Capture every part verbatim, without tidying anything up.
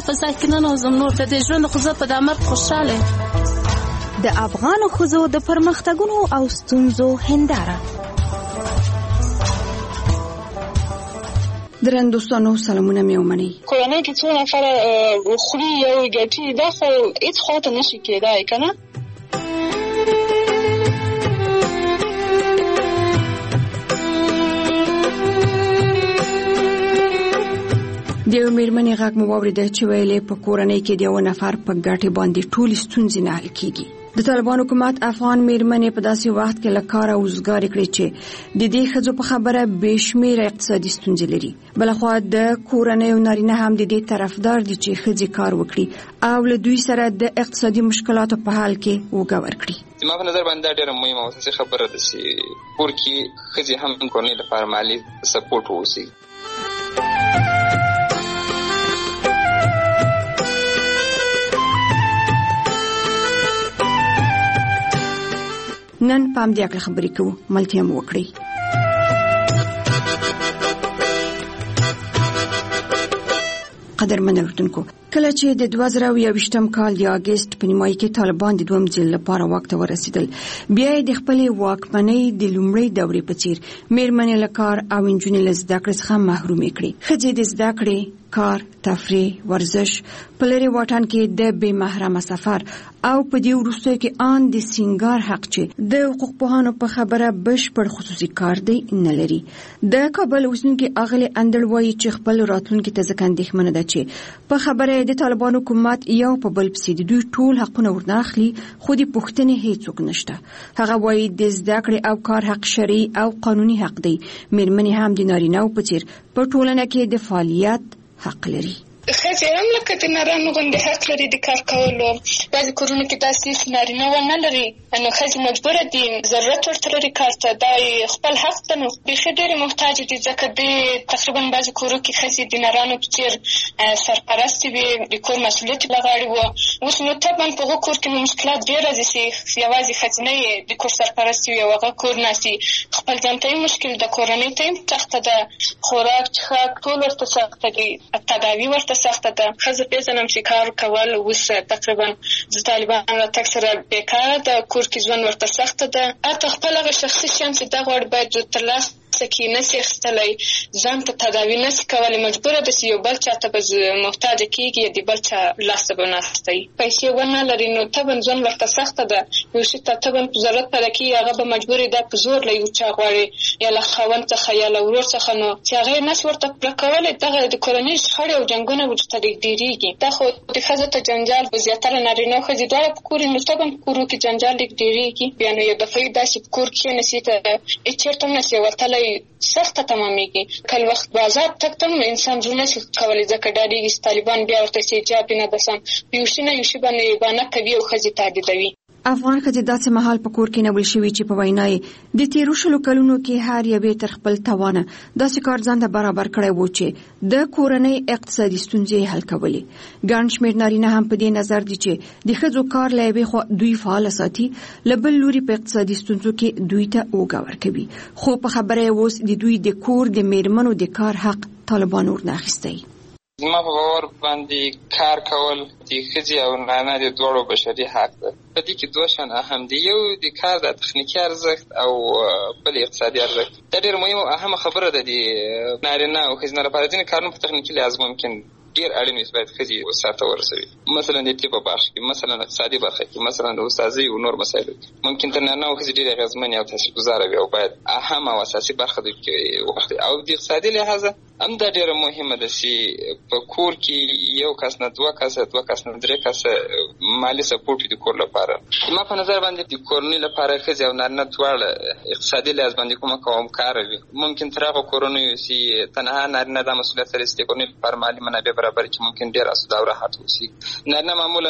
فضا کې ننوځم نور د دې ژوند خو زه په دې مرګ خوشحاله یم. د افغانو ښځو د پرمختګونو او ستونزو هنداره. درن دوستانو سلامونه مې ومنئ. کورنۍ کې څو نفره خوري یو ګټي دا خو هېڅ خواته نشي کېدای که نه. د یو مېرمنې غږ مو واورېده چې ویلې په کورنۍ کې د یو نفر په ګټې باندې ټولې ستونزې نه حل کېږي. د طالبان حکومت افغان مېرمنې په داسې وخت کې له کاره وزګارې کړې چې د دې ښځو په خبره بې شمېره اقتصادي ستونزې لري. بلخوا د کورنیو نارینه هم د دې طرفدار دي چې ښځې کار وکړي او له دوی سره د اقتصادي مشکلاتو په حال کې وګه ورکړي. زما په نظر باندې ډېره مهمه او اساسي خبره ده چې کور کې ښځې هم کورنۍ لپاره مالي سپورټ واوسي. نن پام دې اکل خبرې کوو ملتیا مو وکړي. قدرمن اورېدونکو، کله چې د دوه زره یوویشتم کال د اګست په نیمایي کې طالبان د دویم ځل لپاره واک ته ورسېدل، بیا یې د خپلې واکمنۍ د لومړۍ دورې په څېر مېرمنې له کار او نجونې له زده کړې څخه محرومې کړې. ښځې د زده کړې، کار، تفریح، ورزش، په لرې واټن کې د بې محرمه سفر او په دې وروستیو کې آن د سینګار حق چې د حقوق پوهانو په خبره بشپړ خصوصي کار دی نه لري. د کابل اوسېدونکي اغلې اندړ وایي چې خپل راتلونکي ته ځکه اندېښمنه ده چې په خبره د طالبان حکومت یو په بل پسې د دوی ټول حقونه ورنه اخلي، خو د پوښتنې هیڅوک نشته. هغه وایي د زده کړې او کار حق شرعي او قانوني حق دی. مېرمنې هم د نارینه‌و په څېر په ټولنه کې د فعالیت حق لري. ښځې هم لکه د نارینه‌و غوندې حق لري د کار کولو. بعضې کورونو کې داسې نارینه ونه لري، نو ښځې مجبوره دي، ضرورت ورته لري کار ته، دا خپل حق ده. نو بیخي ډېرې محتاجې دي، ځکه د تقریبا بعضې کورو کې ښځې د نارانو په څېر سرپرستې وي، د کور مسؤلیت له غاړې وه. اوس نو طبعا په هغو کور کې نو مشکلات ډېر راځي چې یوازې ښځینه د کور سرپرستې وي او هغه کور ناستي. خپل ځان ته یې مشکل ده، کورنۍ ته یې سخته ده، خوراک څښاک ټول ورته سخته دي، تداوي ورته سخته ده. ښځه پېژنم چې کار کول اوس تقریبا د طالبان راتګ سره بېکاره ده، کور کې ژوند ورته سخته ده. حتی خپل هغه شخصي شیان چې دا غواړي باید ترلاسه کړي، نسي اخیستلی، ځان ته تداوي نسي کولی، مجبوره ده چې یو بل چا ته به محتاجه کېږي یا د بل چا لاس ته به ناستی. پیسې ونه لري نو طبعا ژوند ورته سخته ده. یو شي ته طبعا ضرورت پیدا کېږي، هغه به مجبور دا په زور له یو چا غواړي، یا له خاوند څخه یا له ورور څخه، نو چې هغه یې نسي ورته پوره کولی. دغه د کورنۍ شخړې او جنګونه ورته ډېرېږي. دا خو د ښځو ته جنجال په زیاتره نارینه او ښځې دواړه په کور نو طبعا په کورو کې جنجال لږ ډېرېږي. بیا نو یو دفعې داسې په کور کښېنسي ته هېڅ چېرته هم نسي وتلی، سخته تمامېږي. کله وخت بازار تګ ته هم انسان زړه نشي کولی، ځکه ډارېږي چې طالبان بیا ورته چې حجاب نه ده سم، په یو شي نه یو شي باندې بانه کوي او ښځې تهدیدوي. افغان ښځې داسې مهال په کور کې نیول شوي چې په وینا یې د تېرو شلو کلونو کې هر یوې تر خپل توانه داسې کار ځان ته برابر کړی و چې د کورنۍ اقتصادي ستونزې حل کولې. ګڼ شمېر نارینه هم په دې نظر دي چې د ښځو کار له یوې خوا دوی فعاله ساتي، له بل لوري په اقتصادي ستونزو کې دوی ته اوږه ورکوي. خو په خبره یې اوس د دوی د کور د مېرمنو د کار حق طالبان ورنه اخیستی. زما په باور باندې کار کول د ښځې او نارینه د دواړو بشري حق ده. په دې کې دوه شیان اهم دي، یو د کار د تخنیکي ارزښت او بل اقتصادي ارزښت. دا ډېر مهم او اهمه خبره ده د نارینه او ښځینه لپاره. ځینې کارونه په تخنیکي لحاظ ممکن ډېر اړین وي چې باید ښځې سرته ورسوي، مثلا د طب په برخه کې، مثلا اقتصادي برخه کې، مثلا د استاذۍ او نور مسایلو کې ممکن تر نارینه او ښځې ډېرې اغېزمنې او تاثیرګذاره وي او باید اهم او اساسي برخه دوی کې وخت. او د اقتصادي لحاظه هم دا ډېره مهمه ده چې په کور کې یو کس نه دوه کسه، دوه کس نه درې کسه مالي سپورټ وي د کور لپاره. زما په نظر باندې د کورنۍ لپاره ښځې او نارینه دواړه اقتصادي لحاظ باندې کومه کومکاره وي. ممکن تر هغه کورنیو چې تنها نارینه دا مسؤلیت لري چې د کورنۍ لپاره مالي منابع برابر کړي، ممکن ډېر اسوده او راحت اوسي. نارینه معمولا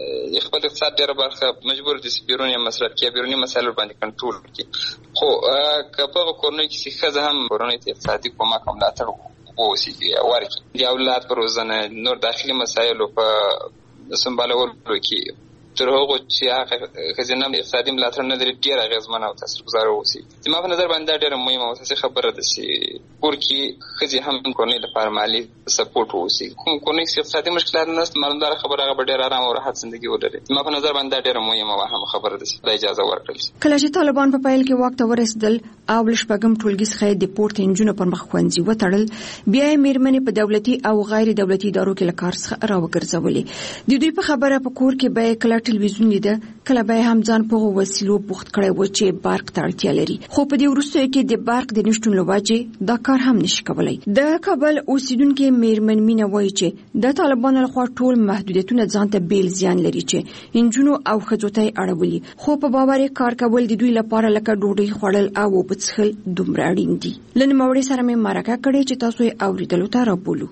خپل اقتصاد ډېره برخه مجبور دي چې بیروني مصرف کړي، بیروني مسایلو باندې کنټرول کړي. خو که په هغه کورنۍ کې چې ښځه هم کورنۍ ته اقتصادي کومک او ملاتړ ووسي ورکړي، د اولاد په روزنه، نور داخلي مسایلو په سمبالولو کې تر هغه چې هغه ښځینه اقتصادي ملاتړ نه لري ډېر اغېزمن او تاثیرګذار اوسي. زما په نظر باندې ډېره مهمه او اساسي خبره ده چې کور کې ښځې هم کورنۍ لپاره مالي سپورټ اوسي. کوم کورنۍ چې اقتصادي مشکلات نشته معلومداره خبره هغه به ډېر آرام او راحت ژوندګي ولري. زما په نظر باندې ډېره مهمه او اهمه خبره ده چې دا اجازه ورکړل شي. کله چې طالبان په پیل کې واک ته ورسېدل او له شپږم ټولګي څخه د پورته نجونو پر مخ ښوونځي وتړل، بیا یې میرمنې په دولتي او غیر دولتي ادارو کې له کار څخه راوګرځولې. د دوی په خبره په کور کې به کله ټلویزیون لیده، کله به هم ځان په وسیلو بوخت کړی و چې برق ته اړتیا لري، خو په دې وروستیو کې د برق د نشتون له وجې دا کار هم نشي کولای. د کابل اوسیدونکو میرمن مینه وایي چې د طالبانو لخوا ټول محدودیتونه ځان ته بیل زیان لري چې انجونو او ښځو ته اړولي، خو په باور کار کول د دوی لپاره لکه ډوډۍ خوړل او اوبه څښل دومره اړین دي. له نوموړي سره مې مرکه کړې چې تاسو یې اورېدلو ته رابولو.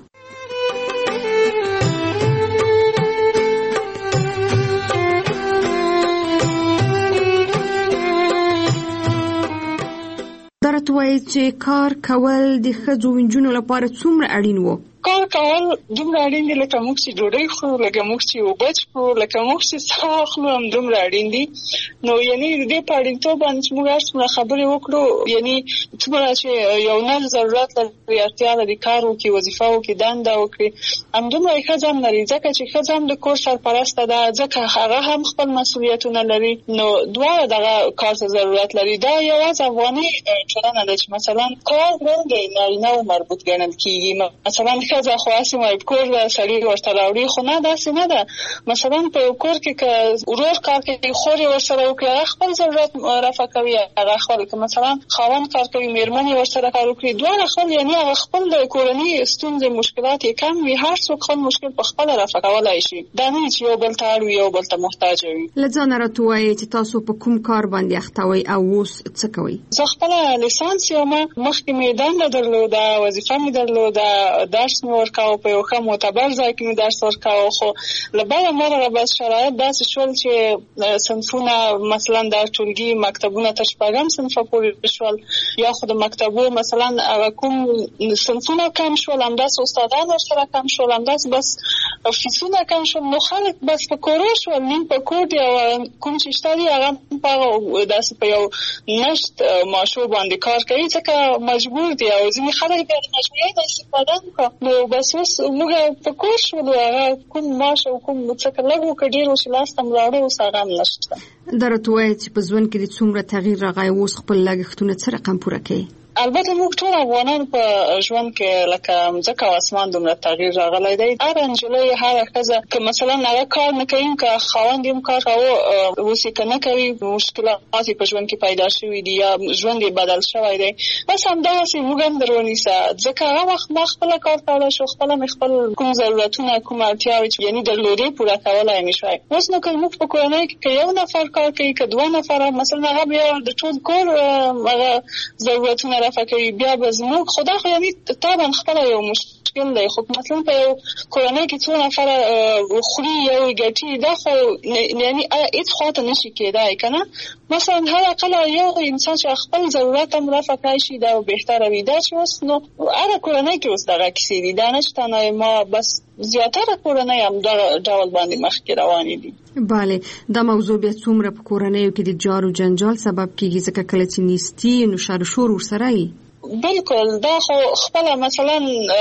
درته وایي چې کار کول د ښځو نجونو لپاره څومره اړین وو. کار کول دومره اړین دي لکه موږ چې ډوډۍ خورو، لکه موږ چې اوبه څښو، لکه موږ چې ساه اخلو هم دومره اړین دي. نو یعنې د دې په اړینتوب باندې چې موږ هر څومره خبرې وکړو، یعنې څومره چې یو نر ضرورت لري، اړتیا لري کار وکړي، وظیفه وکړي، دنده وکړي، همدومره یې ښځه هم لري، ځکه چې ښځه هم د کور سرپرسته ده، ځکه هغه هم خپل مسؤلیتونه لري. نو دواړه دغه کار ته ضرورت لري. دا یوازې افغاني ټولنه ده چې مثلا کار د نارینه‌و مربوط ګڼل کېږي. مثلا ښځه خو هسې وایي کور د سړي ورته راوړي، خو نه، داسې نه ده. مثلا په یو کور کې که ورور کار کوي، خور یې ورسره وکړي، هغه خپل ضرورت رفع کوي، هغه خپل که مثلا خاوند کار کوي، میرمن یې ورسره کار وکړي، دواړه خپل یعنې هغه خپل د کورنۍ ستونزې مشکلات یې کم وي، هر څوک خپل مشکل په خپله رفع کولی شي. دا نه چې یو بل ته اړ وي، یو بل ته محتاج وي. له ځانه راته ووایئ چې تاسو په کوم کار باندې اخته وئ او اوس څه کوئ؟ زه خپله لیسانس یم، مخکې مې دنده درلوده، وظیفه مې درلوده، درس مې ورکاوه، په یو ښه معتبر ځای کې مې درس ورکاوه. خو له بده مرغه بس شرایط داسې شول چې صنفونه مثلا د ټولګي مکتبونه تر شپږم صنفه پورې شول، یا خو د مکتبو مثلا هغه کوم صنفونه کم شول، همداسې استادان ورسره کم شول، همداسې بس فیسونه کم شول. نو خلک بس په کورو شول، نیم په کور دي، او کوم چې شته دي هغه په داسې په یو نشت ماشو باندې کار کوي، ځکه مجبور دي، او ځینې خلک بیا د مجبورۍ نه استفاده وکړه. نو بس اوس موږ په کور شولو، هغه کوم معاش او کوم څه لږ وکړه، ډېر اوس لاس ته م راوړی، اوس هغه هم نشته. دا راته وایي چې په ژوند کې د څومره تغییر راغی، اوس خپل لګښتونه څه رقم پوره کوي؟ البته موږ ټول افغانان په ژوند کې لکه مځکه او اسمان دومره تغییر راغلی دی. هره نجلۍ، هره ښځه که مثلا هغه کار نه کوي، که خاوند یې هم کار کوي، اوس یې که نه کوي، مشکلات یې په ژوند کې پیدا شوي دي یا ژوند یې بدل شوی دی، بس همداسې موږ هم در ونیسه، ځکه هغه وخت ما خپله کار کولی شو، خپله مې خپل کوم ضرورتونه، کوم اړتیاوې چې یعنې درلودې پوره کولی مې شوی. اوس نو که موږ په کورنۍ کې که یو نفر کار کوي، که دوه نفره، مثلا هغه بیا د ټول کور هغه ضرورتونه رفع کوي، بیا به زموږ خدا خو یعنې طبعا خپله یو مشکل دی. خو مثلا په یو کورنۍ کې څو نفره خوري، یو ګټي، دا خو یعنې هېڅ خواته نشي کېدای که نه. مثلا هر اقل یو انسان چې خپل ضرورت هم رفع کړی شي، دا بهتره وي. دا چې اوس نو هره کورنۍ کې اوس دغه کیسې دي، دا نه چې تنها ما بس زیاتره کورنۍ هم دغه ډول باندې مخکې روانې دي. بله، دا موضوع بیا څومره په کورنیو کې د جار و جنجال سبب کېږي، ځکه کله چې نیستي نو شر و شور ورسره وي. بالکل، دا خو خپله مثلا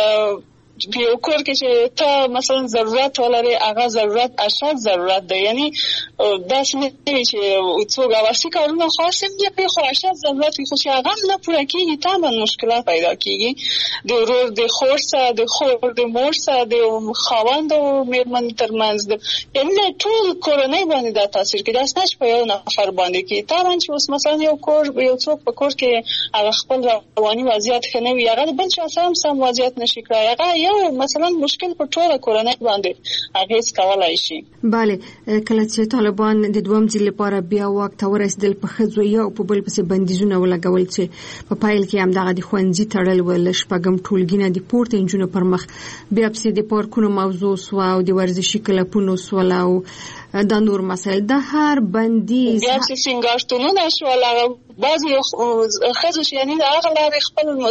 په یو کور کې چې ته مثلا ضرورت ولرې، هغه ضرورت اشد ضرورت دی، یعنې داسې نه وي چې څوک اوسي کارونه خاص هم دي، خو اشد ضرورت وي، خو چې هغه هم نه پوره کېږي، طبعا مشکلات پیدا کېږي، د ورور د خور سره، د خور د مور سره، د خاوند او میرمن ترمنځ، یعنې ټول کورنۍ باندې دا تاثیر کوي. داسې نه چې په یو نفر باندې کوي. طبعا چې اوس مثلا یو کور یو څوک په کور کې هغه خپل رواني وضعیت ښه نه وي، هغه د بل چا سره هم سم وضعیت نشي کړی، هغه یو مثلا مشکل په ټوله کورنۍ باندې اغېز کولای شي. بله، کله چې طالبان د دویم ځل لپاره بیا واک ته ورسېدل، په ښځو یو په بل پسې بندیزونه ولګول چې په پیل کې همدغه د ښوونځي تړل ول، شپږم ټولګي نه د پورته نجونو پر مخ، بیا پسې د پارکونو موضوع سوه او د ورزشي کلبونو سول او دا نور مسایل، د هر بندیز بیا چې سینګارتونونه شول، هغه بعضې ښځو چې یعنې د هغه لارې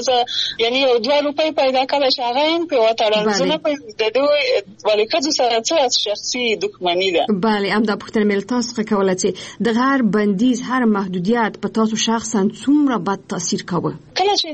خپل یعنې یو دوه روپۍ پیدا کړی چې هغه هم پرې وتړل. زه نه پوهېږم د دوی ولې ښځو سره څه شخصي دښمني ده. بله، همدا پوښتنه مې له تاسو څخه کوله چې د هر بندیز هر محدودیت په تاسو شخصا څومره بد تاثیر کوه؟ کله چې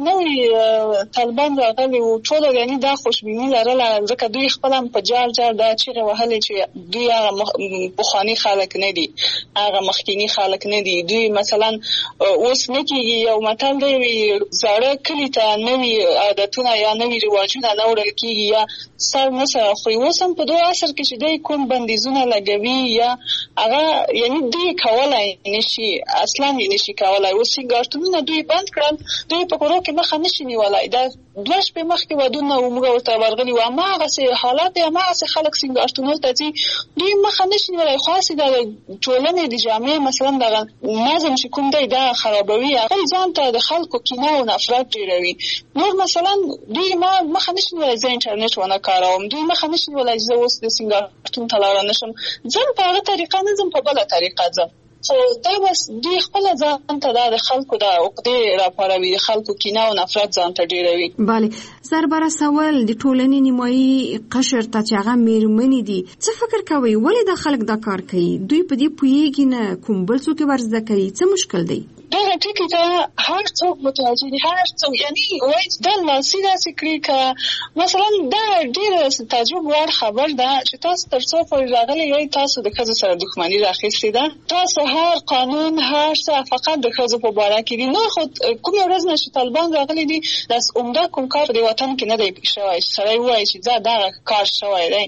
نوي طالبان راغلي وو ټوله یعنې دا خوشبیني لرله، ځکه دوی خپل هم په جار جار دا چیغې وهلې چې دوی هغه پخواني خلک نه دي، هغه مخکیني خلک نه دي. دوی مثلا اوس نه کېږي، یو متل دی زاړه کلي ته نوي عادتونه یا نوي رواجونه نه وړل کېږي یا سر نه سره خوري. اوس هم په دغه عصر کې چې دوی کوم بندیزونه لګوي یا هغه یعنې دوی کولی نشي، اصلا یې نشي کولی. اوس سینګارتونونه دوی بند کړل، دوی په کورو کې مخه نشي نیولی. دا دوه شپې مخکې ودونه و موږ ورته ورغلي وو، هماغسې حالات دی، هماغسې خلک سینګارتونو ته ځي، دوی مخه نشي نیولی. خو هسې د ټولنې د جامعې مثلا دغه نظم چې کوم دی دا خرابوي، هغه ځان ته د خلکو کینه او نفرت ډېروي. نور مثلا دوی ما مخه نشي نیولی زه انټرنیټ ونه کاروم، دوی مخه نشي نیولی چې زه اوس د سینګارتون ته لاړه نشم، ځم په هغه طریقه نه ځم، په بله طریقه ځم. خو دا بس دوی خپل ځان ته دا د خلکو د عقدې راپاروي، د خلکو کینه او نفرت ځان ته ډېروي. بله، زربره سوال د ټولنې نیمایي قشر ته چې هغه میرمنې دي، څه فکر کوئ ولې دا خلک دا کار کوي؟ دوی په دې پوهېږي نه، کوم بل څوک ور زده کوي، څه مشکل دی؟ دغه ټکي ته هر څوک متوجه دي، هر څوک یعنې وایي دا لاسي داسې کړي که مثلا دا ډېره تعجب وړ خبر ده چې تاسو تر څو پورې راغلي یئ تاسو د ښځو سره دښمني راخیستې ده. تاسو هر قانون هر څه فقط د ښځو په باره کې دي. نور خو کومې ورځ نه چې طالبان راغلي دي داسې عمده کوم کار په دې وطن کې نه دی شوی چې سړی ووایي چې دا دغه کار شوی دی.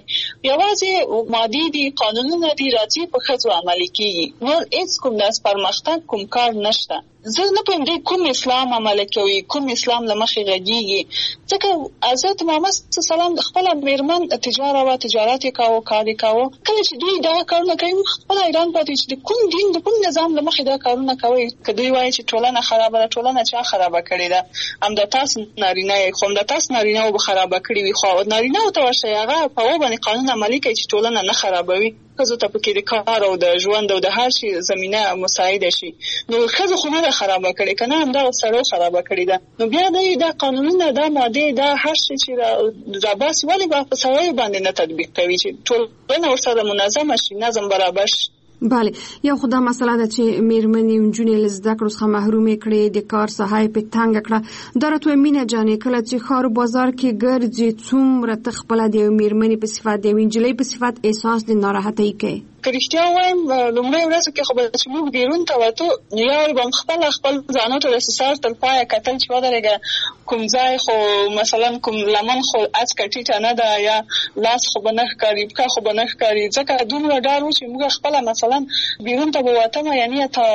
یوازې مادي دي، قانونونه دي، راځي په ښځو عملي کېږي، نور هېڅ کوم داسې پرمختګ کوم کار نشته. زه نه پوهېږم دوی کوم اسلام عمله کوي، کوم اسلام له مخې غږېږي. ځکه حضرت محمد صلی الله علیه وسلم خپله مېرمن تجاره وه، تجارت یې کاوه، کار یې کاوه. کله چې دوی دغه کارونه کوي موږ خپله حیران پاتې چې د کوم دین د کوم نظام له مخې دا کارونه کوي. که دوی وایي چې ټولنه خرابه ده، ټولنه چا خرابه کړې ده؟ همدا تاسو نارینه یې، خو همدا تاسو نارینه به خرابه کړې وي. خو نارینهو ته ورشئ هغه په هغو باندې قانون عملي کوي چې ټولنه نه خرابوي، ښځو ته پکې د کار او د ژوند او د هر شي زمینه مساعده شي. نو ښځو خو نه ده خرابه کړې، که نه همدغه سړو خرابه کړې ده. نو بیا دوی دا قانونونه، دا مادې، دا هر شي چې راباسي ولې به په سړیو باندې نه تطبیق کوي چې ټولنه ورسره منظمه شي، نظم برابر شي. بله، یو خو دا مسله ده چې میرمنې نجونې له زده کړو څخه محرومې کړې، د کار ساحه یې پې تنګه کړه. دا راته وایي مینه جانې کله چې ښار بازار کې ګرځې څومره ته خپله د یوې میرمنې په صفت، د یوې نجلۍ په صفت احساس د ناراحتۍ کوې؟ که رښتیا ووایم لومړۍ ورځو کې خو به چې موږ بیرون ته وتو یا به م خپله خپل ځانو ته داسې سر تر پایه کتل چې ودرېږه کوم ځای خو مثلا کوم لمن خو اڅکه ټیټه نه ده یا لاس خو به نه ښکاري، پښه خو به نه ښکاري. ځکه دومره ډار و چې موږ خپله مثلا بیرون ته به وتمه، یعنې ته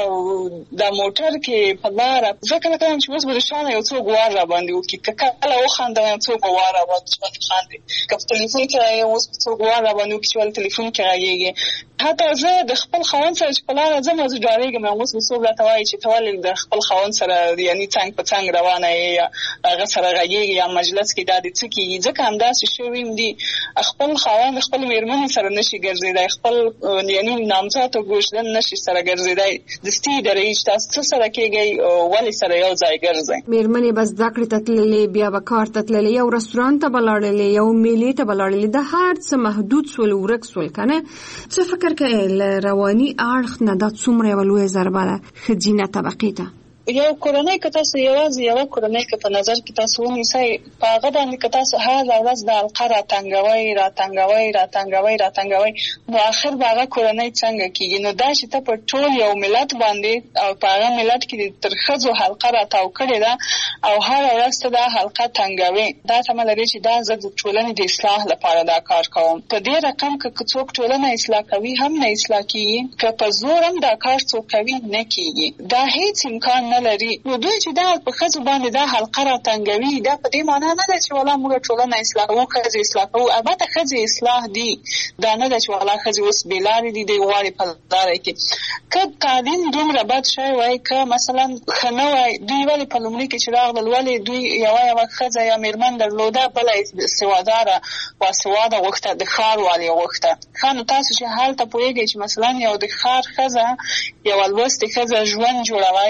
د موټر کې په لاره زه کله کله چې اوس به د شانه یو څوک وار راباندې وکړي، که کله وخاندم یو څوک به وار راباندې خاندي، که په تلیفون کې اوس څوک وار راباندې وکړي چې ولې تلیفون کې غږېږي. حتی زه د خپل خاوند سره چې په لاره ځم زه ډارېږم، اوس به څوک راته وایي چې ته ولې د خپل خاوند سره یعنې څنګ په څنګ روانه یې یا هغه سره غږېږي یا مجلس کې دا دې څه کېږي. ځکه همداسې شوي هم دي، خپل خاوند خپل مېرمنې سره نشي ګرځېدی، خپل یعنې نامزاد او ګوشدن نشي سره ګرځېدی. دستي یې درېږي چې تاسو څه سره کېږئ، ولې سره یو ځای ګرځئ. مېرمنې به زده کړې ته تللې، بیا به کار ته تللې، یو رستورانت ته به لاړلې، یو میلې ته به لاړلې، دا هر څه محدود سول، ورک سول که نه؟ څه فکر کوې له رواني اړخ نه دا څومره یوه لویه ضربه ده ښځینه طبقې ته؟ یو کورنۍ که تاسو یوازې یوه کورنۍ که په نظر کې تاسو ونیسئ، په هغه باندې که تاسو هره ورځ د حلقه راتنګوئ راتنګوئ راتنګوئ راتنګوئ نو آخر به هغه کورنۍ څنګه کېږي؟ نو دا چې ته په ټول یو ملت باندې او په هغه ملت کې تر ښځو حلقه راتاو کړې ده او هره ورځ ته دا حلقه تنګوې، دا تمه لري چې دا زه د ټولنې د اصلاح لپاره دا کار کوم. په دې رقم که څوک ټولنه اصلاح کوي هم نه اصلاح کېږي، که په زور هم دا کار څوک کوي نه کېږي. دا هېڅ امکان نه لري. نو دوی چې دا په ښځو باندې دا حلقه راتنګوي، دا په دې معنا نه ده چې والله موږ ټولنه اصلاح کوو، ښځې اصلاح کوو. البته ښځې اصلاح دي، دا نه ده چې والله ښځې اوس بې لارې دي، دوی غواړي په لاره کې. که تعلیم دومره بد شوی وای، که مثلا ښه نه وای، دوی ولې په لومړي کې چې راغلل ولې دوی یوه یوه ښځه یا مېرمن درلوده، بله سواداره باسواده غوښته، د ښار والي غوښته. ښه نو تاسو چې هلته پوهېږئ چې مثلا یو د ښار ښځه یوه لوستې ښځه ژوند جوړولی شي، ژوند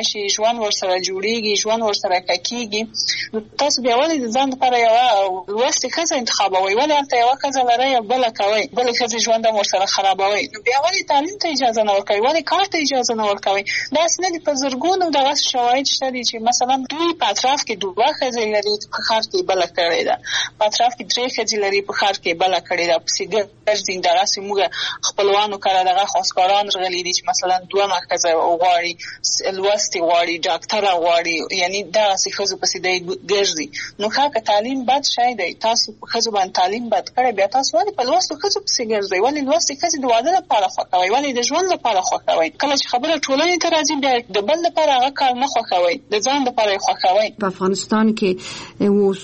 ژوند ورسره جوړیږي، ژوند ورسره کېږي. تاسو بیا ولې د ځان لپاره یوه لوستې ښځه انتخابوئ؟ ولې هلته یوه ښځه لرئ او بله کوئ، بلې ښځې ژوند هم ورسره خرابوئ؟ نو بیا ولې تعلیم ته اجازه نه ورکوئ؟ ولې کار ته اجازه نه ورکوئ؟ داسې نه دي، په زرګونو دغسې شواهد شته دي چې مثلا دوی په اطراف کې دوه ښځې لري، په ښار کې بله کړې ده، په اطراف کې درې ښځې لري، په ښار کې بله کړې ده، پسې ګرځي. دغسې موږ خپلوانو کره دغه خواستګاران راغلي دي چې مثلا دومره ښځه غواړي، لوستې غواړي، ډاکټره غواړي، یعنی دغسې ښځو پسې دی ګرځي. نو ښه که تعلیم بد شی دی، تاسو په ښځو باندې تعلیم بد کړی، بیا تاسو ولې په لوستو ښځو پسې ګرځئ؟ ولې لوستې ښځې د واده لپاره خوښوئ؟ ولې د ژوند لپاره خوښوئ؟ کله چې خبره ټولنې ته راځي بیا د بل لپاره هغه کار نه خوښوئ، د ځان لپاره یې خوښوئ. په افغانستان کې اوس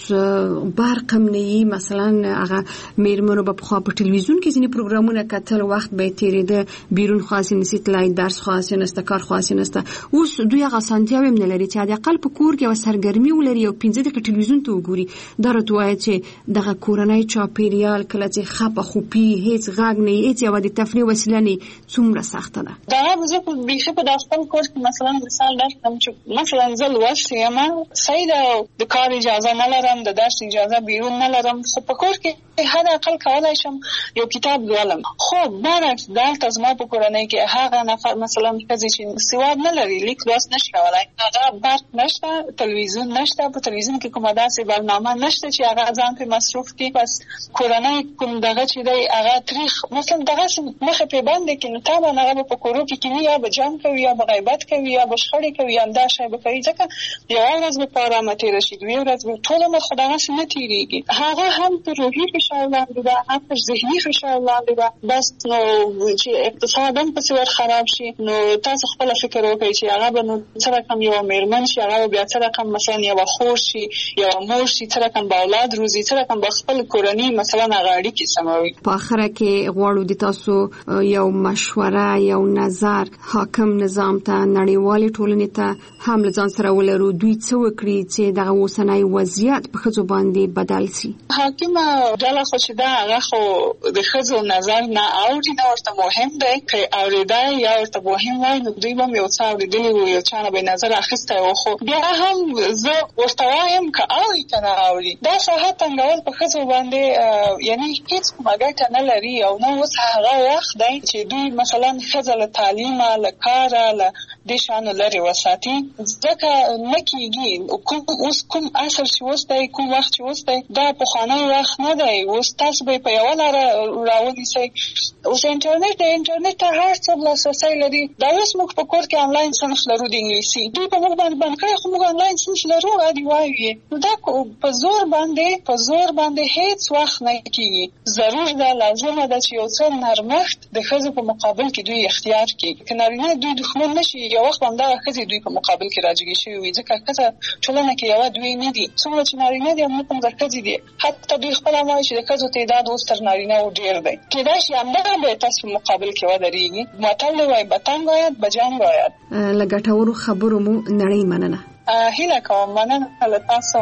برق هم نه وي، مثلا هغه میرمنو به پخوا په ټلویزیون کې ځینې پروګرامونه کتل، وخت به یې تېرېده، بیرون خاصې نسي تلای، درس خاصې نسته، کار خاصې نسته. اوس دوی هغه اسانتیاوې هم نه لري چې حداقل په کور کې یوه سرګرمي ولري او پنځه دقیقې ټلویزیون ته وګوري. دا راته وایي چې دغه کورنی چاپېریال کله چې خپه خوپي، هېڅ غږ نه وي، هېڅ یوه د تفریح وسیله نه وي، څومره سخته ده. دغه به زه بیخي په دا خپل کور کې مثلا مثال درکړم چې مثلا زه لوستې یم، صحیح ده، د کار اجازه نه لرم، د درس اجازه بیرون نه لرم، خو په کور کې حد اقل کولی شم یو کتاب لولم. خو برعکس دلته زما په کورنۍ کې هغه نفر مثلا ښځې چې سواد نه لري، لیک لوست نشي کولی، هغه برق نشته، تلویزیون نشته، په تلویزیون کې کومه داسې برنامه نشته چې هغه ځان پرې مصروف کړي. بس کورنۍ کوم دغه چې دی هغه تریخ مثلا دغسې مخې پرې بندې کړي، نو طبعا هغه به په کورو کې کیني، یا به جنګ کوي، یا به غیبت کوي، یا به شخړې کوي، یا همدا شی به کوي. ځکه یوه ورځ به په ارامه تېره شي، دوې ورځ به ټول عمر خو دغسې نه تېرېږي. هغه هم په روحي فشار لاندې ده، هم په ذهني فشار لاندې ده. بس نو چې اقتصاد هم پسې ور خراب شي، نو تاسو خپله فکر وکړئ چې هغه به نو څه رقم یوه مېرمن شي، هغه به بیا څه رقم مثلا یوه خور شي، یوه مور شي، څه رقم به اولاد روزي، څه رقم به خپل کورنۍ مثلا هغه اړیکې سموي. په آخره کې غواړو د تاسو یو مشوره، یو نظر حاکم نظام ته، نړیوالې ټولنې ته هم له ځان سره ولرو، دوی څه وکړي چې دغه اوسنی وضعیت په ښځو باندې بدل شي. حاکمه ډله خو چې ده هغه خو د ښځو نظر نه اوري، نه ورته مهم دی، که اورېدی یا ورته مهم وای نو دوی به هم یو څه اورېدلي وو، یو چا نه به یې نظر اخیستی و. خو بیا هم زه ورته وایم که اوري که نه اوري، دا ساحه تنګول په ښځو باندې یعنی هېڅ کومه ګټه نه لري. او نو اوس هغه وخت دی چې دوی مثلا ښځه له تعلیمه، له کاره، له دې شیانو لرې وساتي، ځکه نه کېږي. کوم اوس کوم عصر چې اوس دی، کوم وخت چې اوس دی، دا پخوانی وخت نه دی. اوس تاسو به یې په یوه لاره راونیسئ. اوس انټرنېټ دی، انټرنېټ ته هر څوک لاسرسی لري. دا اوس موږ په کور کې آنلاین صنف لرو د انګلیسي، دوی په موږ باندې بند کړی، خو موږ آنلاین صنف لرو، عادي وایي. نو دا په زور باندې په زور باندې هېڅ وخت نه کېږي. ضرور ده، لازمه ده چې یو څه نرمښت د ښځو په مقابل کې دوی اختیار کړي. که نارینه دوی دښمن نه شي، یو وخت به همدغه ښځې دوی په مقابل کې راجګې شوي وي، ځکه ښځه ټولنه کې یوه دوی نه دي. څومره چې نارینه دي همدومره ښځې دي. حتی دوی خپله هم وایي چې د ښځو تعداد اوس تر نارینه و ډېر دی. کېدای شي همدغه به تاسو په مقابل کې ودرېږي. متل دی وایي بتنګ آید به جنګ آید. له ګټورو خبرو مو نړۍ مننه. هیله کوم، مننه له تاسو.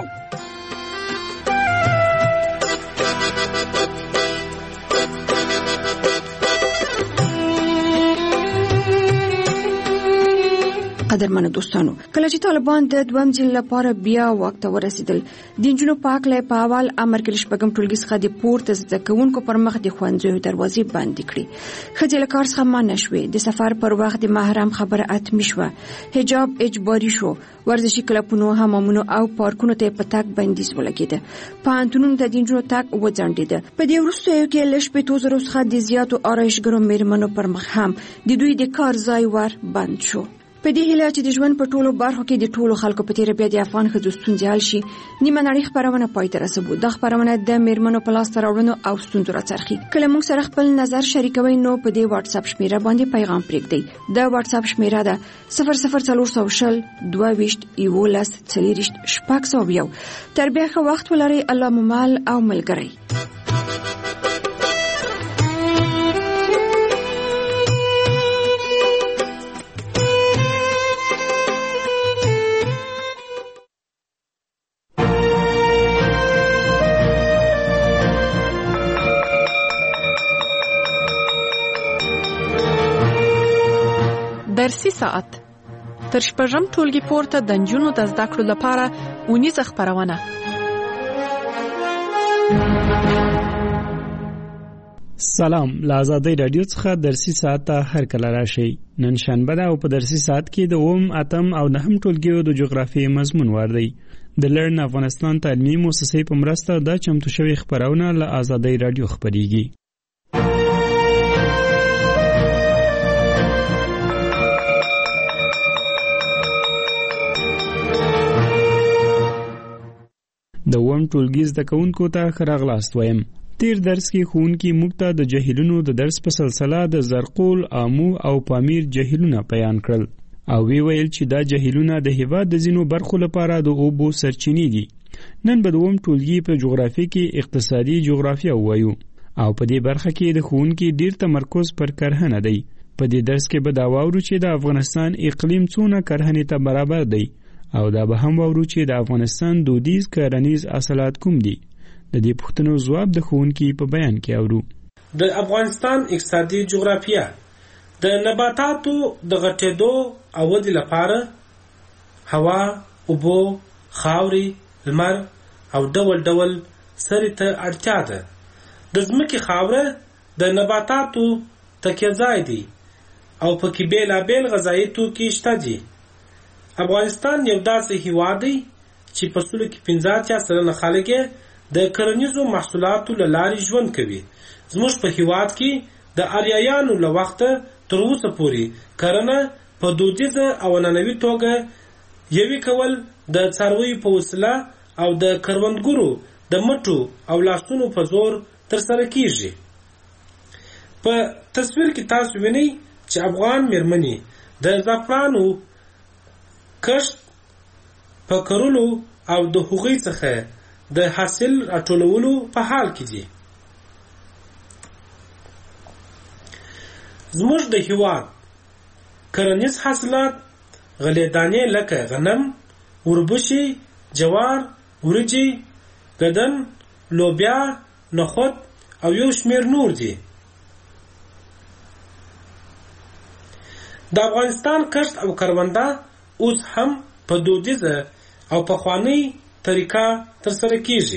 قدرمنو دوستانو، کله چې طالبان د دویم ځل لپاره بیا واک ته ورسېدل، د نجونو په هکله په اول امر کې له شپږم ټولګي څخه د پورته زده کوونکو پر مخ د ښوونځیو دروازې بندې کړې. ښځې له کار څخه منع شوې، د سفر پر وخت د محرم خبره اتمي شوه، حجاب اجباري شو، ورزشي کلبونو، حمامونو او پارکونو ته په تګ بندیز ولګېده، پوهنتونونو ته د نجونو تګ وځنډېده. په دې وروستیو کې له شپېتو زرو څخه د زیاتو آرایشګرو مېرمنو پر مخ هم د دوی د کار ځای ور بند شو. په دې هیله چې د ژوند په ټولو برخو کې د ټولو خلکو په تېره بیا د افغان ښځو ستونزې حل شي، نیمه نړۍ خپرونه پای ته رسوو. دا خپرونه د مېرمنو په لاسته راوړنو او ستونزو راڅرخي. کله موږ سره خپل نظر شریکوئ نو په دې واتس اپ شمیره باندې پیغام پرېږدئ. دا واتس اپ شمیره ده صفر صفر څلور سوه شل دوه ویشت یولس څلېرویشت شپږ سوه یو. تر بیا ښه وخت ولرئ. الله مو مل او ملګری. درسي ساعت تر شپږم ټولګي پورته د نجونو د زده کړو لپاره اونیزه خپرونه. سلام، له آزادۍ رادیو څخه درسي ساعت ته هر کله راشئ. نن شنبه ده او په درسي ساعت کې د اووم، اتم او نهم ټولګیو د جغرافیې مضمون وار دی. د لرن افغانستان تعلیمي مؤسسې په مرسته د چمتو شوې خپرونه له آزادۍ رادیو خپریږي. د اووم ټولګي زده کوونکو ته ښه راغلاست وایم. تیر درس کې ښوونکي موږ ته د جهیلونو د درس په سلسله د زرقول، آمو او پامیر جهیلونه بیان کړل او وی ویل چې دا جهیلونه د هېواد د ځینو برخو لپاره د اوبو سرچینې دي. نن به د اووم ټولګي په جغرافیه کې اقتصادي جغرافیه ووایو او په دې برخه کې د ښوونکي ډیر تمرکز پر کرهنه دی. په دې درس کې به دا واورو چې د افغانستان اقلیم څونه کرهنې ته برابر دی او دا به هم واورو چې د افغانستان دودیز کرنیز حاصلات کوم دي. د دې پوښتنو ځواب د ښوونکي په بیان کې اورو. د افغانستان اقتصادي جغرافیه د نباتاتو د غټېدو او ودې لپاره هوا، اوبو، خاورې، لمر او ډول ډول سرې ته اړتیا ده. د ځمکې خاوره د نباتاتو تکیه ځای دی او پکې بېلابېل غذایي توکي شته دي. افغانستان یو داسې هېواد دی چې په سلو کې پنځه اتیا سلنه خلک د کرنیزو محصولاتو له لارې ژوند کوي. زموږ په هېواد کې د آریایانو له وخته تر اوسه پورې کرنه په دودیزه او عنعنوي توګه یوې کول د څارویو په وسیله او د کروندګرو د مټو او لاسونو په زور ترسره کیږي. په تصویر کې تاسو وینئ چې افغان میرمنې د زعفرانو کښت په کرلو او د هغوی څخه د حاصل راټولولو په حال کې دي. زموږ د هېواد کرنیز حاصلات غلې دانې لکه غنم، وربشې، جوار، وریجې، ګدن، لوبیا، نخود او یو شمېر نور دي. د افغانستان کښت او کرونده اوس هم په دودیزه او پخوانۍ طریقه ترسره کیږي.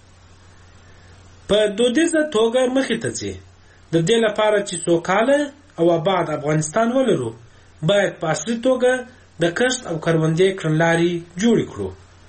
په دودیزه توګه مخې ته ځي. د دې لپاره چې سوکاله او آباد افغانستان ولرو باید په اصلي توګه د کښت او کروندې کړنلارې جوړې کړو.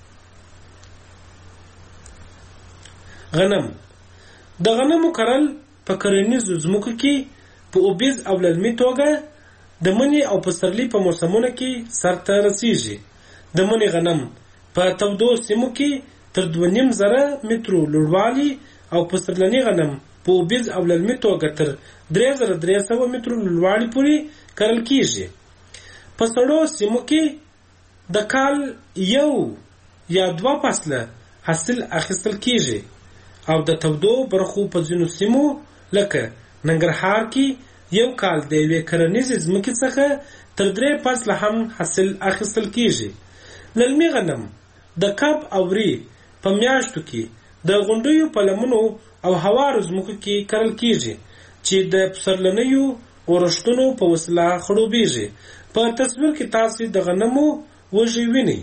غنم د غنمو کرل په کرنیزو ځمکو کې په اوبیز او للمي توګه د مني او پسرلي په موسمونو کې سرته رسیږي. د مني غنم په تودو سیمو کې تر دوه نیم زره مترو لوړوالي او پسرلني غنم په اوبیز او للمي توګه تر درې زره درې سوه مترو لوړوالي پورې کرل کیږي. په سړو سیمو کې د کال یو یا دوه فصله حاصل اخیستل کیږي او د تودو برخو په ځینو سیمو لکه ننګرهار کې یو کال د یوې کرنیزې ځمکې څخه تر درې فصله هم حاصل اخیستل کیږي. للمي غنم د کب او ری په میاشتو کې د غونډیو په لمنو او هوارو ځمکو کې کرل کیږي چې د پسرلنیو اورښتونو په وسیله خړوبیږي. په تصویر کې تاسو د غنمو وږي وینئ.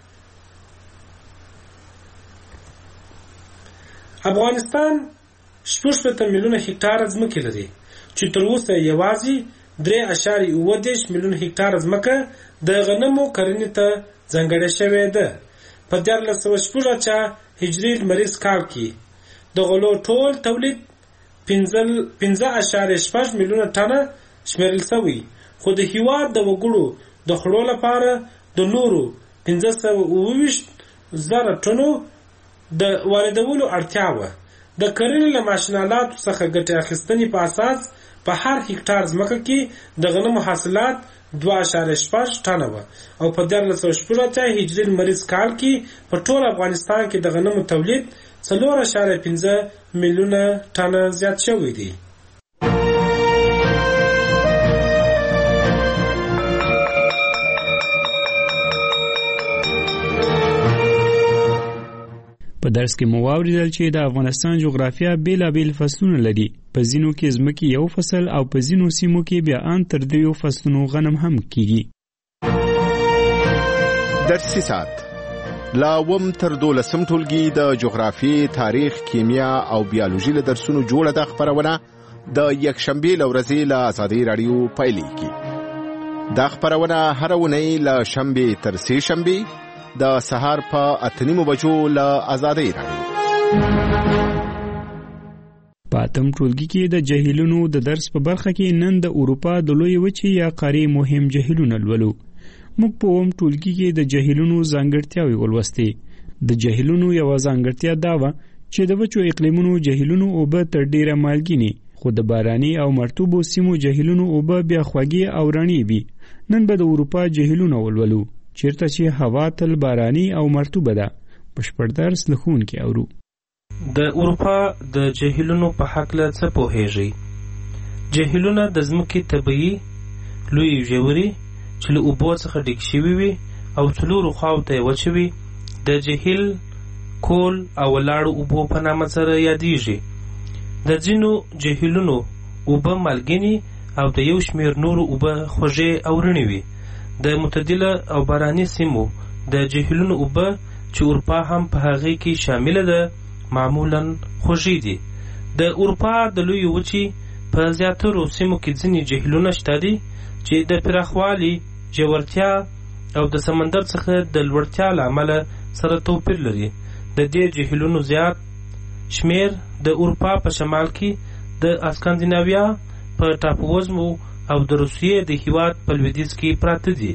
افغانستان شپږ شپېته میلیونه هکټاره ځمکې لري چې تر اوسه یوازې درې اعشاریه اووه دېرش میلیونه هکټاره ځمکه د غنمو کرنې ته ځانګړې شوې ده. په دیارلس سوه شپږ اتیا هجري لمریز کال کې د غلو ټول تولید پنځه اعشاریه شپږ میلیونه ټنه شمیرل شوی، خو د هېواد د وګړو د خوړو لپاره د نورو پنځه سوه اووه ویشت زره ټنو د واردولو اړتیا وه. د کرنې له ماشینالاتو څخه ګټې اخیستنې په اساس په هر هکټار ځمکه کې د غنمو حاصلات دوه اعشاریه شپږ ټنه وه او په دیارلس سوه شپږ اتیا هجري لمریز کال کې په ټول افغانستان کې د غنمو تولید څلور اعشاریه پنځه میلیونه ټنه زیات شوی دی. په درس کې مو واوریدل چې د افغانستان جغرافیه بیلابیل فصلونه لري. په ځینو کې ځمکې یو فصل او په ځینو سیمو کې بیا ان تر دریو فصلونو غنم هم کیږي. درسي ساعت لا وم تر دولسم ټولګي د جغرافیې، تاریخ، کیمیا او بیولوژي له درسونو جوړه ده خبرونه د یکشنبې له ورځې له آزادۍ راډیو پیلېږي. دا خبرونه هره اونۍ له شنبې تر سې شنبې د سهار په اته نیمو بجو له آزادۍ راډیو. په اتم ټولګي کې د جهیلونو د درس په برخه کې نن د اروپا د لوی وچې یا قارې مهم جهیلونه لولو. موږ په اوم ټولګي کې د جهیلونو ځانګړتیاوې ولوستې. د جهیلونو یوه ځانګړتیا دا وه چې د وچو اقلیمونو جهیلونو اوبه تر ډیره مالګینې، خو د باراني او مرطوبو سیمو جهیلونو اوبه بیا خوږې او رڼې وي. نن به د اروپا جهیلونه ولولو چیرته چې هوا تل باراني او مرطوبه ده. بشپړ درس له ښوونکي اورو. د اروپا د جهیلونو په هکله څه پوهیږئ؟ جهیلونه د ځمکې طبیعي لوی ژورې چې له اوبو څخه ډک شوي وي او څلورو خواو ته یې وچې وي د جهیل کول او ولاړو اوبو په نامه سره یادیږي. د ځینو جهیلونو اوبه مالګینې او د یو شمېر نورو اوبه خوږې او رڼې وي. د معتدله او باراني سیمو د جهیلونو اوبه چې اروپا هم په هغې کې شامله ده معمولا خوږې دي. د اروپا د لویې وچې په زیاترو سیمو کې ځینې جهیلونه شته دي چې د پراخوالي، ژورتیا او د سمندر څخه د لوړتیا له امله سره توپیر لري. د دې جهیلونو زیات شمیر د اروپا په شمال کې د اسکاندیناویا په ټاپووزمو او د روسیې د هیواد په لویدیځ کې پراته دي.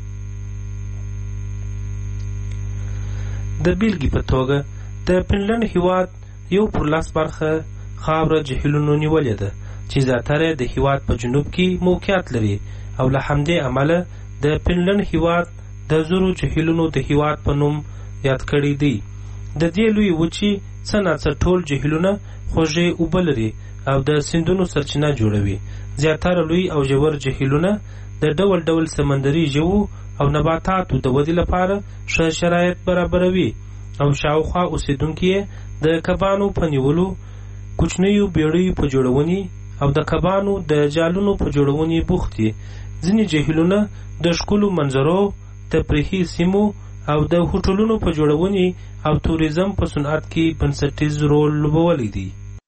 د بیلګې په توګه د فنلنډ هیواد یو پر لاس برخه خاوره جهیلونو نیولې ده چې زیاتره د هیواد په جنوب کې موقعیت لري او له همدې امله د فنلنډ هیواد د زرو جهیلونو د هیواد په نوم یاد کړی دی. د دې لوی وچې څه ناڅه ټول جهیلونه خوږې اوبه لري او د سیندونو سرچینه جوړوي. زیاتره لوی او ژور جهیلونه د ډول ډول سمندري ژوو او نباتاتو د ودې لپاره ښه شرایط برابروي او شاوخوا اوسیدونکي د کبانو په نیولو، کوچنیو بیړیو په جوړونې او د کبانو د جالونو په جوړونې بوخت دي. ځینې جهیلونه د ښکلو منظرو، تفریحي سیمو او د هوټلونو په جوړونې او توریزم په صنعت کې بنسټیز رول لوبولی دی.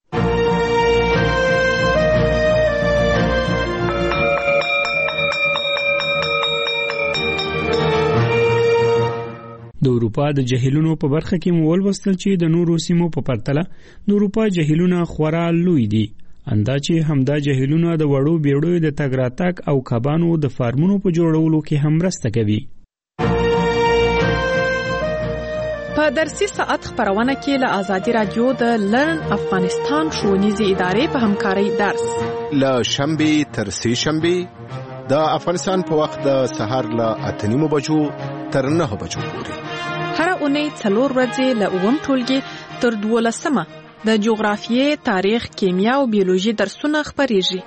د اروپا د جهیلونو په برخه کې مو ولوستل چې د نورو سیمو په پرتله د اروپا جهیلونه خورا لوی دي. اندا چې همدا جهیلونه د وړو بیړیو د تګ راتګ او کبانو د فارمونو په جوړولو کې هم مرسته کوي. په درسي ساعت خبرونه کې له آزادي رادیو د لرن افغانستان ښوونیزې ادارې په همکارۍ درس له شنبې تر سې شنبې د افغانستان په وخت د سهار له اته نیمو بجو تر نهه بجو پورې. هر اونۍ څلور ورځې له اووم ټولګي تر دولسمه د جغرافیې، تاریخ، کیمیا او بیولوژي درسونه خپریږي.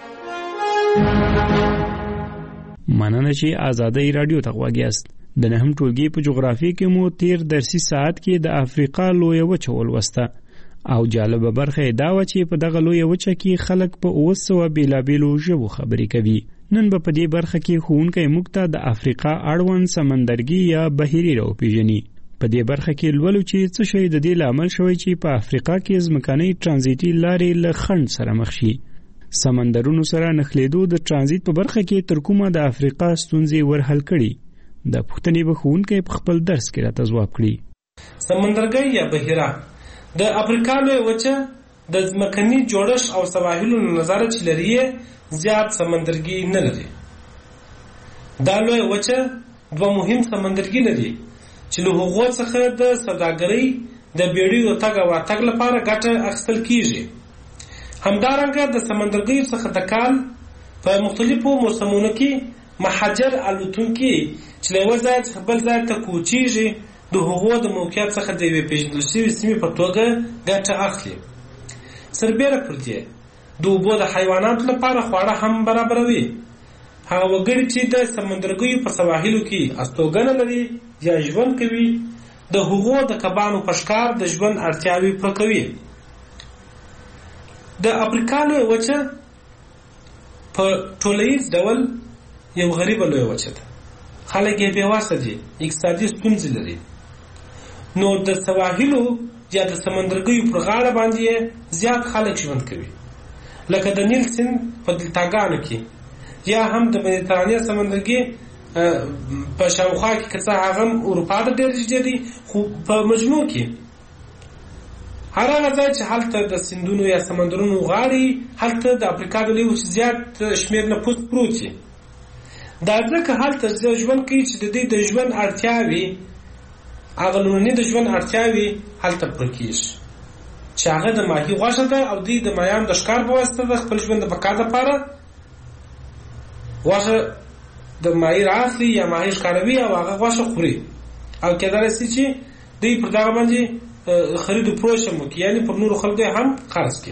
مننه چې آزادۍ رادیو ته غوږ یاست. د نهم ټولګي په جغرافیې کې مو تیر درسي ساعت کې د افریقا لویه وچه ولوسته او جالبه برخه یې دا وه چې په دغه لویه وچه کې خلک په اوه سوه بېلابېلو ژبو خبرې کوي. نن به په دې برخه کې ښوونکی موږ ته د افریقا اړوند سمندرګي یا بحیرې راوپېژني. په دې برخه کې لولو چې څه شی د دې لامل شوی چې په افریقا کې ځمکنۍ ترانزیتي لارې له خنډ سره مخ شي. سمندرونو سره نښلېدو د ترانزیت په برخه کې تر کومه د افریقا ستونزې ورحل کړي. د پوښتنې به ښوونکی په خپل درس کې راته ځواب کړي. سمندرګي یا بحیره د افریقا لویه وچه د ځمکني جوړښت او سواحلو له نظره چې لري زیات سمندرګي نه لري. دا لویه وچه دوه مهم سمندرګي لري چې له هغو څخه د سوداګرۍ د بیړیو تګ او راتګ لپاره ګټه اخیستل کیږي. همدارنګه د سمندرګیو څخه د کال په مختلفو موسمونو کې مهاجر الوتونکي چې له یوه ځای څخه بل ځای ته کوچیږي د هغو د موقعیت څخه د یوې پېژندل شوې سیمې په توګه ګټه اخلي. سربیره پر دې د اوبو د حیواناتو لپاره خواړه هم برابروي. هغه وګړي چې د سمندرګیو په سواحلو کې استوګنه لري یا ژوند کوي د هغو د کبانو په ښکار د ژوند اړتیاوې پوره کوي. د افریقا لویه وچه په ټولیز ډول یو غریبه لویه وچه ده خلک یې بېوسه دي، اقتصادي ستونزې لري. نو د سواحلو یا د سمندرګیو پر غاړه باندې زیات خلک ژوند کوي، لکه د نیل سیند په دلتاګانو کې یا هم د مدیترانې سمندرګي په شاوخوا کې، که څه هغه اروپا ته ډېر نږدې دي، خو په مجموع کې هر هغه ځای چې هلته د سیندونو یا سمندرونو غاړې، هلته د افریقا د لویې وچې زیات شمېر نفوس پروت وي. دا ځکه هلته ژوند کوي چې د دوی د ژوند اړتیاوې، هغه لومړنۍ د ژوند اړتیاوې هلته پوره کېږي، چې هغه د ماهي غوښه ده، او دوی د ماهیانو د ښکار په واسطه د خپل ژوند د بقا دپاره غوښه د ماهي رااخلي یا ماهي ښکاروي او هغه غوښه خوري، او کېدلی شي چې دوی پر دغه باندې خرید و فروش هم وکړي، یعنې پر نورو خلکو هم خرڅ کړي.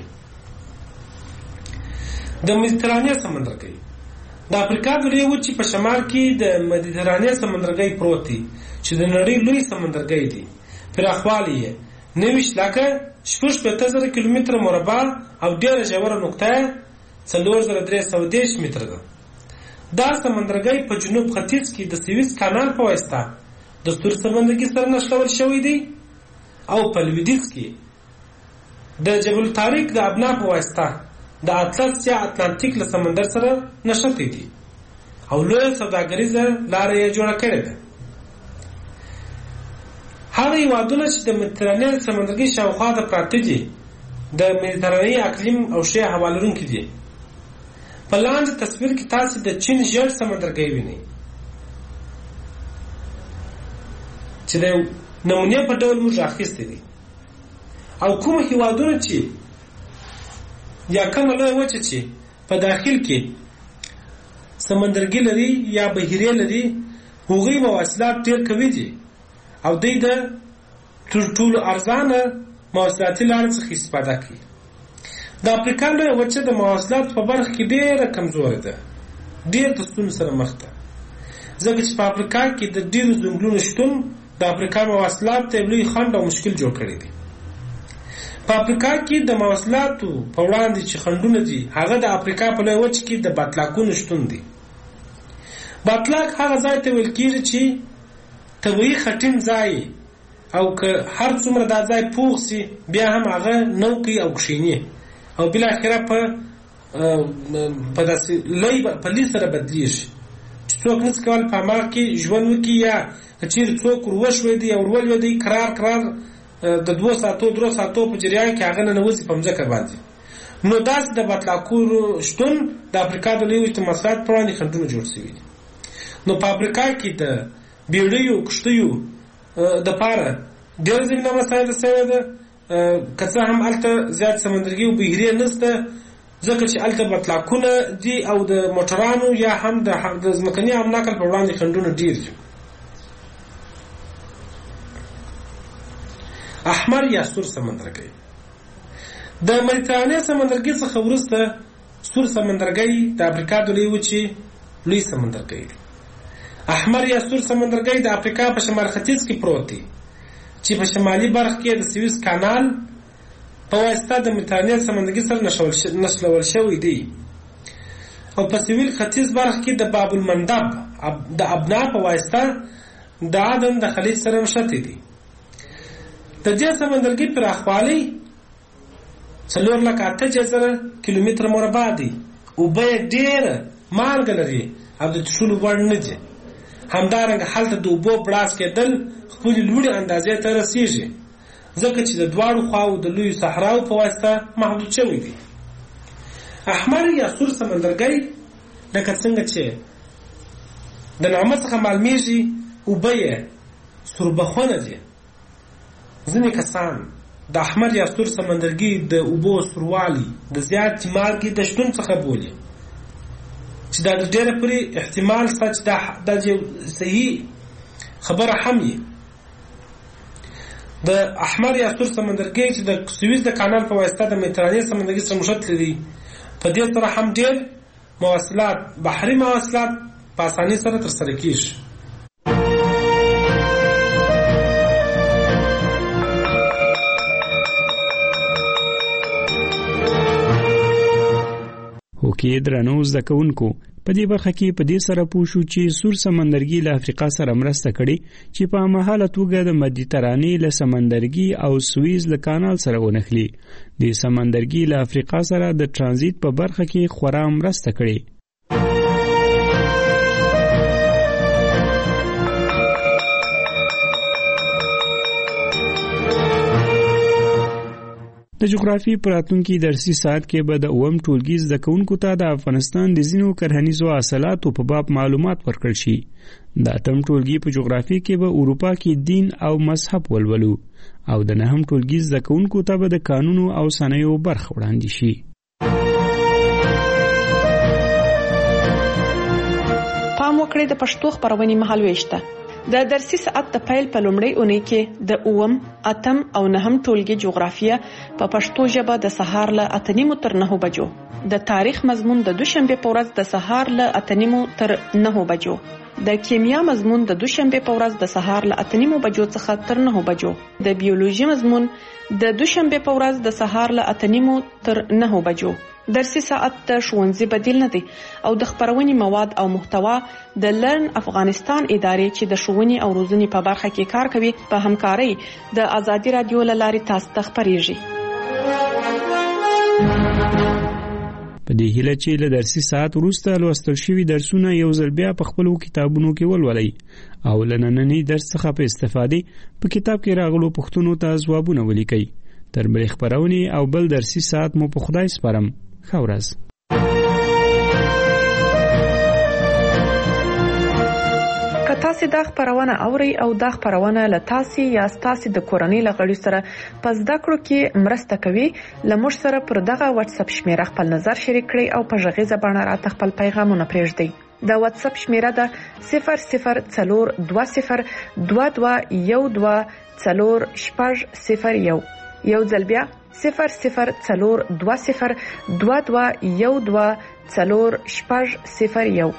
د مدیترانې سمندرګي د افریقا د لویې وچې په شمال کې د مدیترانې سمندرګي پروت دی، چې د نړۍ لوی سمندرګي دی. پراخوالی یې نوي لکه شپږ شپېته زره کیلومتره مربع او ډېره ژوره نقطه څلور زره درې سوه دېرش متره ده. دا سمندرګي په جنوب ختیځ کې د سویس کانال په واسطه د سور سمندرګي سره نښلول شوی دی، او په لویدیځ کې د جبل طارق د ابنا په واسطه د اطلس یا اتلانتیک له سمندر سره نښتي دي، او لویه سوداګریزه لاره یې جوړه کړې ده. هغه هېوادونه چې د مدیترانې سمندرګي شاوخوا ته پراته دي د مدیترانې اقلیم او ښې هوا لرونکي دي. په لاندې تصویر کې تاسې د چین ژیړ سمندرګي وینئ، چې د نمونې په ډول موږ اخیستی دي. او کوم هېوادونه چې یا کومه لویه وچه چې په داخل کې سمندرګي لري یا بحیرې لري، هغوی مواصلات ډېر قوي دي، او دوی د تر ټولو ارزانه مواصلاتي لارې څخه استفاده کوي. د افریقا لویه وچه د مواصلاتو په برخه کې ډېره کمزورې ده، ډېر د ستونزو سره مخ ده، ځکه چې په افریقا کې د ډېرو ځنګلونو شتون د افریقا مواصلات ته لوی خنډ او مشکل جوړ کړی دی. په افریقا کې د مواصلاتو په وړاندې چې خنډونه دي، هغه د افریقا په لویه وچه کې د باطلاقونو شتون دی. باطلاق هغه ځای ته ویل کېږي چې طبیعي خټین ځای، او که هر څومره دا ځای پوخ سي بیا هم هغه نو کوي او کښېني، او بالاخره په په داسې لوی پلي سره بدلېږي چې څوک نشي کولی په هماغه کې ژوند وکړي، یا که چېرې څوک ور وشوېدی او ور ولوېدی، کرار کرار د دوو ساعتو درو ساعتو په جریان کې هغه ننوځي په مځکه باندې. نو داسې د باطلاقونو شتون د افریقا د لویې وچې د مواصلاتو په وړاندې خنډونه جوړ شوي دي. نو په افریقا کې د بیړیو کښتیو دپاره ډېره زمینه مساعده شوې ده، که څه هم هلته زیات سمندرګي او بحیرې نشته، ځکه چې هلته باطلاقونه دي او د موټرانو یا هم د ځمکني عام نقل په وړاندې خنډونه ډېر دي. احمر یا سور سمندرګي د مدیترانې سمندرګي څخه وروسته سور سمندرګي د افریقا د لویې وچې لوی سمندرګي دی. احمر یا سور سمندرګي د افریقا په شمال ختیځ کې پروت دی، چې په شمالي برخه کې د سویس کانال په واسطه د مدیترانې سمندرګي سره نښلول شوی دی، او په سویل ختیځ برخه کې د باب المندب د ابنا په واسطه د عدن د خلیج سره نښتي دي. د دې سمندرګي پراخوالی څلور لکه اته زره کیلومتره مربع دی، اوبه یې ډېره مالګه لري او د څښلو وړ نه دي. همدارنګه هلته د اوبو بړاس کېدل خپلې لوړې اندازې ته رسېږي، ځکه چې د دواړو خواو د لویو صحراو په واسطه محدود شوی دی. احمر یا سور سمندرګي لکه څنګه چې د نامه څخه معلومیږي، اوبه یې سوربخونه دي. ځینې کسان د احمر یا سور سمندرګي د اوبو سوروالی د زیاتې مالګې د شتون څخه بولي، چې دا د ډېره پورې احتمال شته چې دا یو صحیح خبره هم وي. د احمر یا سور سمندرګي چې د سویس د کانال په واسطه د مدیترانې سمندرګي سره نښتلی دی، په دې سره هم ډېر مواصلات، بحري مواصلات په اسانۍ سره ترسره کېږي. کې درنو زده کوونکو په دې برخه کې په دې سره پوه شو چې سور سمندرګي له افریقا سره مرسته کړې چې په مهاله توګه د مدیترانې له سمندرګي او سویز له کانال سره ونښلي. د سمندرګي له افریقا سره د ترانزیت په برخه کې خورا مرسته کړې. د جغرافي پراتونکي درسي ساعت کې به د اوم ټولګي زده کوونکو ته د افغانستان د ځینو کرهنیزو حاصلاتو په باب معلومات ورکړل شي. د اتم ټولګي په جغرافي کې به اروپا کې دین او مذهب ولولو او د نهم ټولګي زده کوونکو ته به د قانونو او صنایعو برخه وړاندې شي. پام وکړئ د پښتو خبرونې مهالويشته. د درسي ساعت د پیل په لومړۍ اونۍ کې د اوم، اتم او نهم ټولګي جغرافیه په پښتو ژبه د سهار له اته نیمو تر نهو بجو، د تاریخ مضمون د دوشنبه په ورځ د سهار له اته نیمو تر نهو بجو، د کیمیا مضمون د دوشنبه په ورځ د سهار له اته نیمو بجو څخه تر نهو بجو، د بیولوژي مضمون د دوشنبه په ورځ د سهار له اته نیمو تر نهو بجو. درسي ساعت د ښوونځي بدیل نه دی او د خبرونې مواد او محتوا د لرن افغانستان ادارې چې د ښوونې او روزنې په برخه کې کار کوي په همکارۍ د ازادي رادیو له لارې تاسو ته خبرېږي. په دې هیله چې له درسي ساعت وروسته لوستل شوي درسونه یو ځل بیا په خپلو کتابونو کې ولولئ او له ننني درس څخه په استفادې په کتاب کې راغلو پوښتنو ته ځوابونه ولیکئ. تر بلې خبرونې او بل درسي ساعت مو په خدای سپارم. ښه ورځ. که تاسو دا خبرونه اورئ او دا خبرونه له تاسو یا تاسو د کورنۍ له غړي سره په زده کړو کې مرسته کوي، له موږ سره پر دغه واتس اپ شمیره خپل نظر شریک کړئ او په غږیزه بڼه راته خپل پیغامونه پرېږدئ. د واتس اپ شمیره ده صفر صفر څلور دوه صفر دوه دوه یو دوه څلور شپږ صفر یو. یو ځل بیا صفر صفر څلور دوه صفر دوه دوه یو دوه څلور شپږ صفر یو.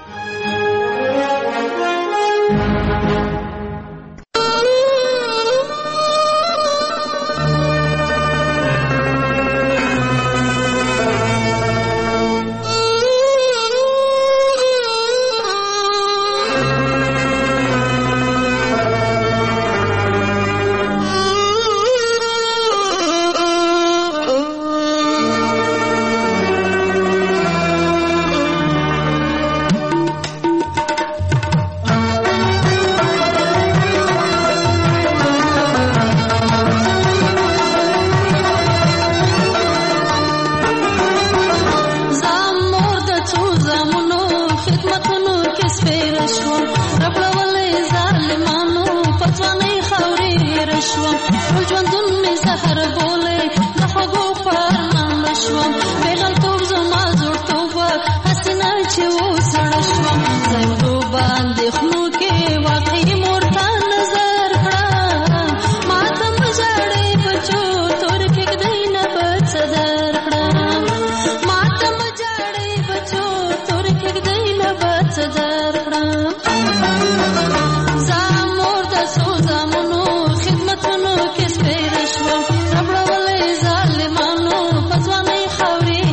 خاورې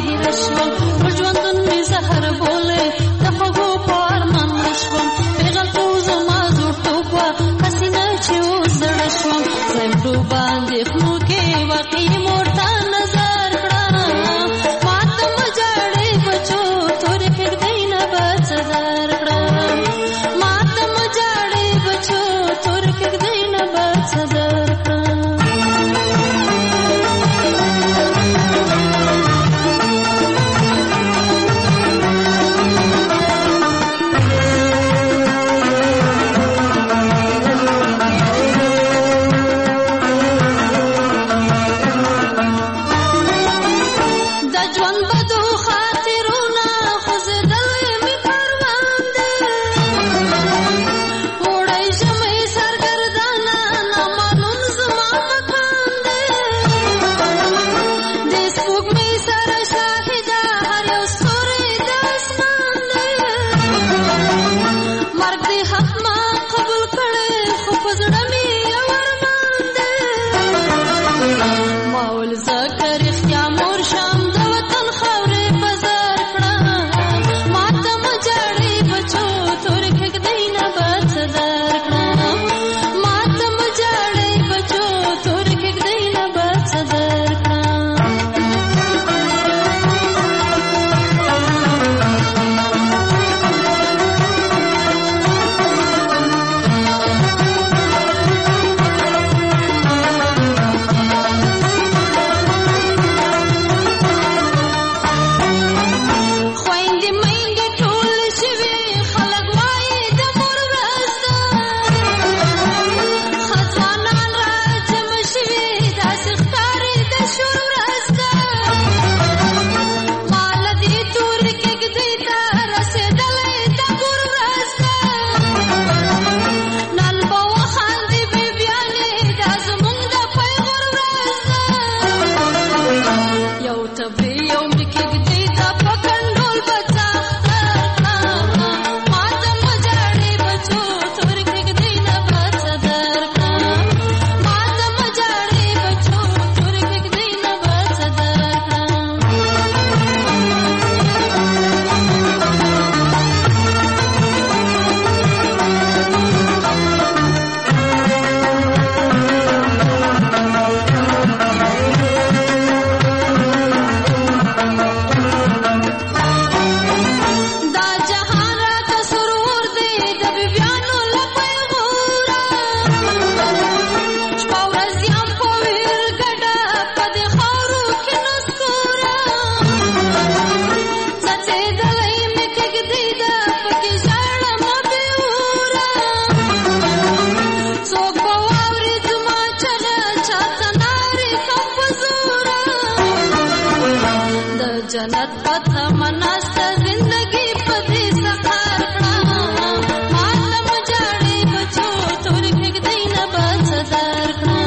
جنت پته مناسته زندگی په دې سفر کړه ما ته مجاړې بچو تور پکې نه بچ درکړه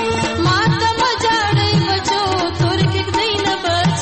ما ته مجاړې بچو تور پکې نه بچ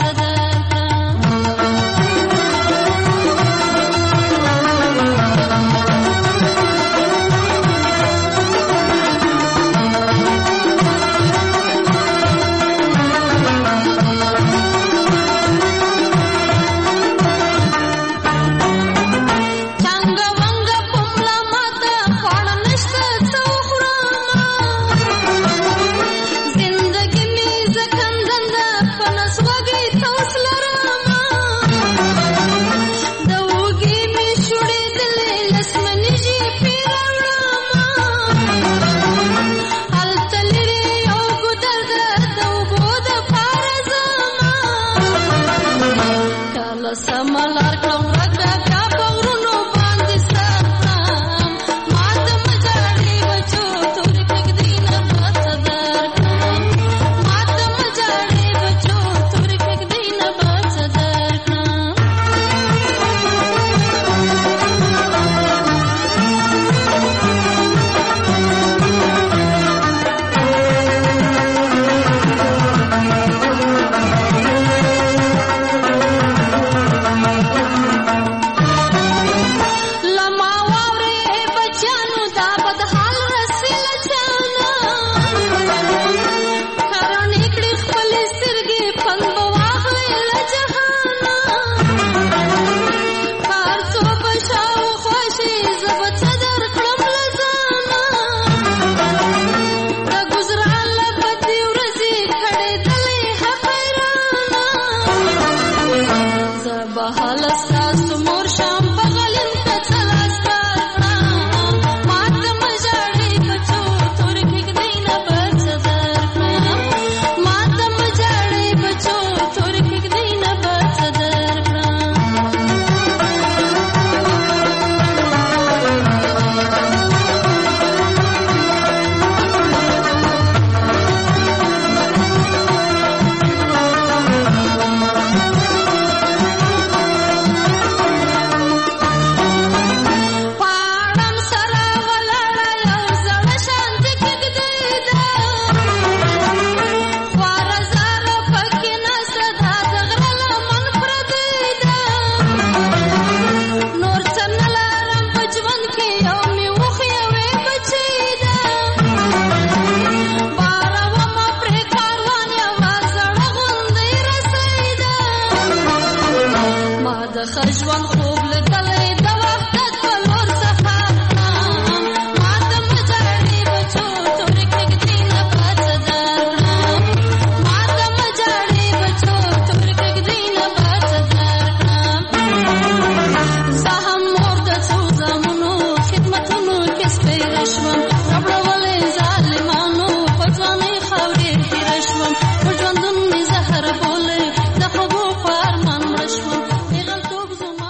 ژوند خوب لیدل